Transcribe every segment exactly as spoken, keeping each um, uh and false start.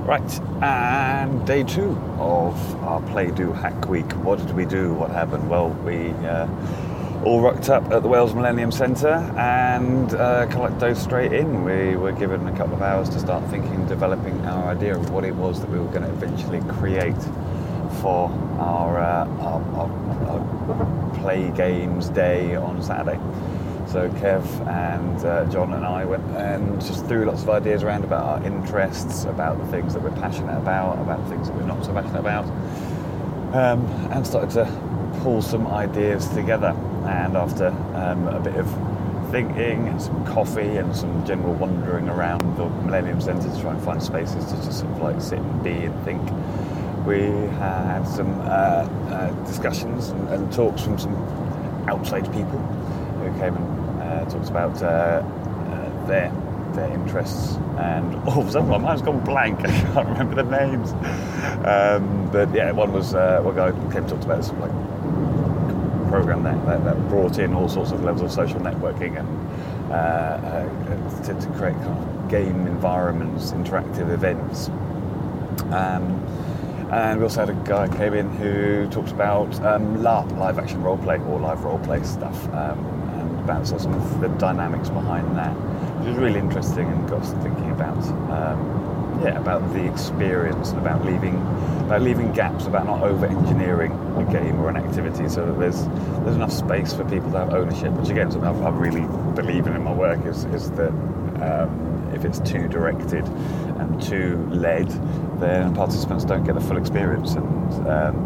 Right, and day two of our Play Do Hack Week. What did we do? What happened? Well, we uh, all rocked up at the Wales Millennium Centre and uh, kind of like dove straight in. We were given a couple of hours to start thinking, developing our idea of what it was that we were going to eventually create for our, uh, our, our, our Play Games Day on Saturday. So Kev and uh, John and I went and just threw lots of ideas around about our interests, about the things that we're passionate about, about the things that we're not so passionate about, um, and started to pull some ideas together. And after um, a bit of thinking and some coffee and some general wandering around the Millennium Centre to try and find spaces to just sort of like sit and be and think, we had some uh, uh, discussions and, and talks from some outside people who came and uh, talked about uh, uh, their their interests, and all of a sudden my mind's gone blank. I can't remember the names. Um, but yeah, one was uh, one guy came and talked about some like program that, that, that brought in all sorts of levels of social networking and uh, uh, to, to create kind of game environments, interactive events. Um, And we also had a guy who came in who talked about um, LARP, live action roleplay, or live roleplay stuff, um, and about sort of some of the dynamics behind that, which was really interesting and got us thinking about, um, yeah, about the experience and about leaving, about leaving gaps, about not over-engineering a game or an activity, so that there's there's enough space for people to have ownership. Which again, something I really believe in in my work is is that. Um, If it's too directed and too led, then participants don't get the full experience, and um,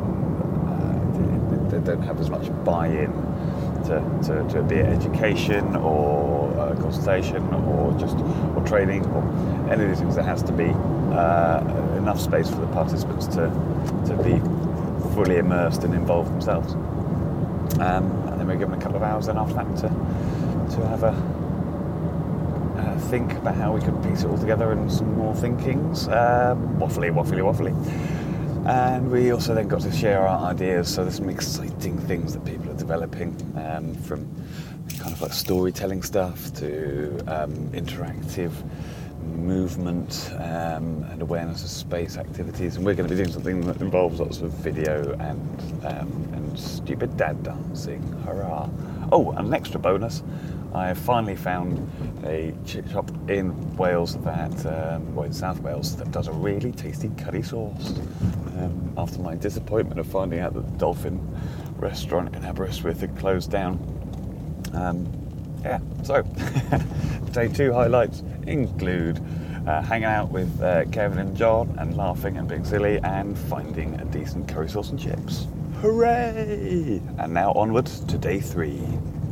uh, they don't have as much buy-in to, to, to be it education or uh, consultation or just or training or any of these things. There has to be uh, enough space for the participants to to be fully immersed and involved themselves. Um, and then we give them a couple of hours then after that to to have a. Uh, think about how we could piece it all together and some more thinkings, um, waffly, waffly, waffly. And we also then got to share our ideas, so there's some exciting things that people are developing, um, from kind of like storytelling stuff to um, interactive movement um, and awareness of space activities. And we're going to be doing something that involves lots of video and, um, and stupid dad dancing, hurrah. Oh, and an extra bonus, I finally found a chip shop in Wales that, um, well in South Wales, that does a really tasty curry sauce. Um, after my disappointment of finding out that the Dolphin restaurant in Aberystwyth had closed down. Um, yeah, so day two highlights include uh, hanging out with uh, Kevin and John and laughing and being silly and finding a decent curry sauce and chips. Hooray! And now onwards to day three.